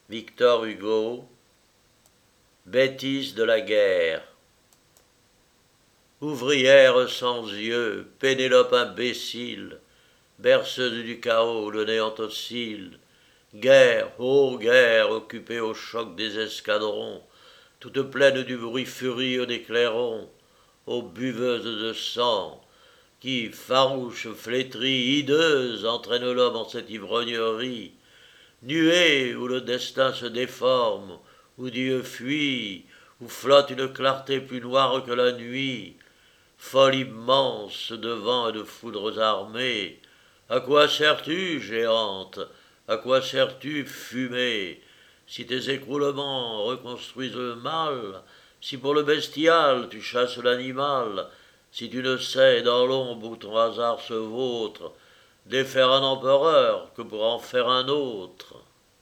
Victor Hugo, bêtise de la guerre. Ouvrière sans yeux, Pénélope imbécile, berceuse du chaos, le néant oscille. Guerre, ô guerre, occupée au choc des escadrons, toute pleine du bruit furieux des clairons, ô buveuse de sang, qui, farouche, flétrie, hideuse, entraîne l'homme en cette ivrognerie, nuée où le destin se déforme, où Dieu fuit, où flotte une clarté plus noire que la nuit, folle immense de vents et de foudres armées, à quoi sers-tu, géante? À quoi sers-tu, fumée? Si tes écroulements reconstruisent le mal, si pour le bestial tu chasses l'animal, si tu ne sais dans l'ombre où ton hasard se vautre, défaire un empereur que pour en faire un autre.